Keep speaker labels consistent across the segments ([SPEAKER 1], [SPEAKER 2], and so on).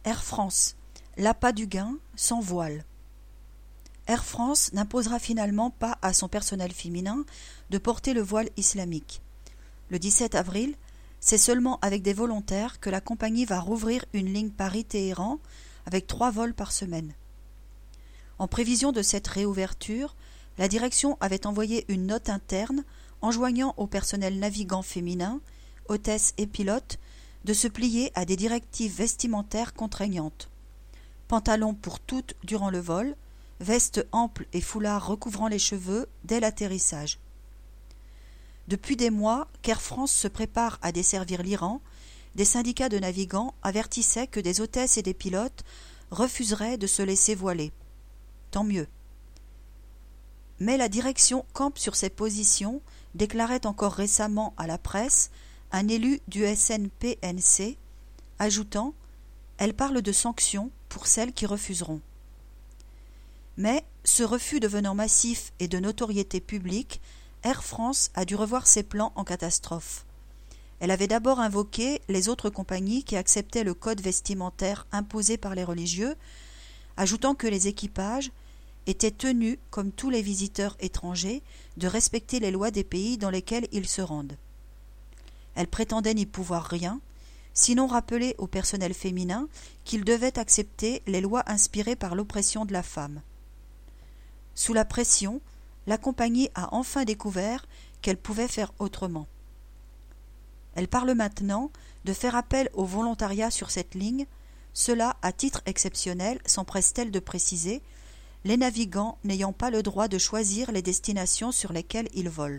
[SPEAKER 1] Air France, l'appât du gain, sans voile. Air France n'imposera finalement pas à son personnel féminin de porter le voile islamique. Le 17 avril, c'est seulement avec des volontaires que la compagnie va rouvrir une ligne Paris-Téhéran avec 3 vols par semaine. En prévision de cette réouverture, la direction avait envoyé une note interne enjoignant au personnel navigant féminin, hôtesses et pilotes, de se plier à des directives vestimentaires contraignantes. Pantalon pour toutes durant le vol, veste ample et foulard recouvrant les cheveux dès l'atterrissage. Depuis des mois qu'Air France se prépare à desservir l'Iran, des syndicats de navigants avertissaient que des hôtesses et des pilotes refuseraient de se laisser voiler. Tant mieux. Mais la direction campe sur ses positions, déclarait encore récemment à la presse un élu du SNPNC, ajoutant « Elle parle de sanctions pour celles qui refuseront ». Mais, ce refus devenant massif et de notoriété publique, Air France a dû revoir ses plans en catastrophe. Elle avait d'abord invoqué les autres compagnies qui acceptaient le code vestimentaire imposé par les religieux, ajoutant que les équipages étaient tenus, comme tous les visiteurs étrangers, de respecter les lois des pays dans lesquels ils se rendent. Elle prétendait n'y pouvoir rien, sinon rappeler au personnel féminin qu'il devait accepter les lois inspirées par l'oppression de la femme. Sous la pression, la compagnie a enfin découvert qu'elle pouvait faire autrement. Elle parle maintenant de faire appel au volontariat sur cette ligne, cela à titre exceptionnel, s'empresse-t-elle de préciser, les navigants n'ayant pas le droit de choisir les destinations sur lesquelles ils volent.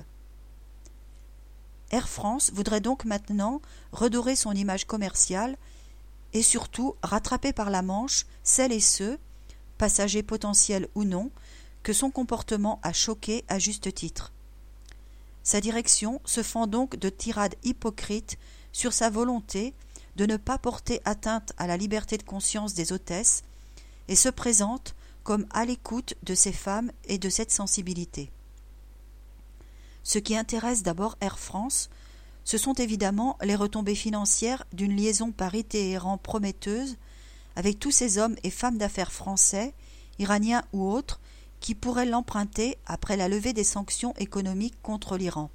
[SPEAKER 1] Air France voudrait donc maintenant redorer son image commerciale et surtout rattraper par la manche celles et ceux, passagers potentiels ou non, que son comportement a choqué à juste titre. Sa direction se fend donc de tirades hypocrites sur sa volonté de ne pas porter atteinte à la liberté de conscience des hôtesses et se présente comme à l'écoute de ces femmes et de cette sensibilité. Ce qui intéresse d'abord Air France, ce sont évidemment les retombées financières d'une liaison Paris-Téhéran prometteuse avec tous ces hommes et femmes d'affaires français, iraniens ou autres, qui pourraient l'emprunter après la levée des sanctions économiques contre l'Iran.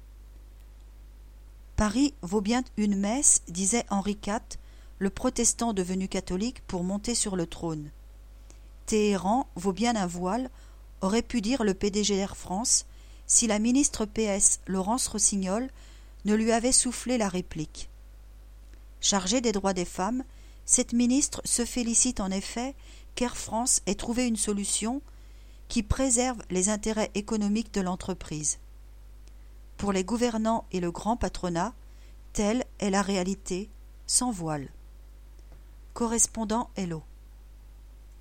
[SPEAKER 1] Paris vaut bien une messe, disait Henri IV, le protestant devenu catholique pour monter sur le trône. Téhéran vaut bien un voile, aurait pu dire le PDG d'Air France, si la ministre PS Laurence Rossignol ne lui avait soufflé la réplique. Chargée des droits des femmes, cette ministre se félicite en effet qu'Air France ait trouvé une solution qui préserve les intérêts économiques de l'entreprise. Pour les gouvernants et le grand patronat, telle est la réalité, sans voile. Correspondant Hello.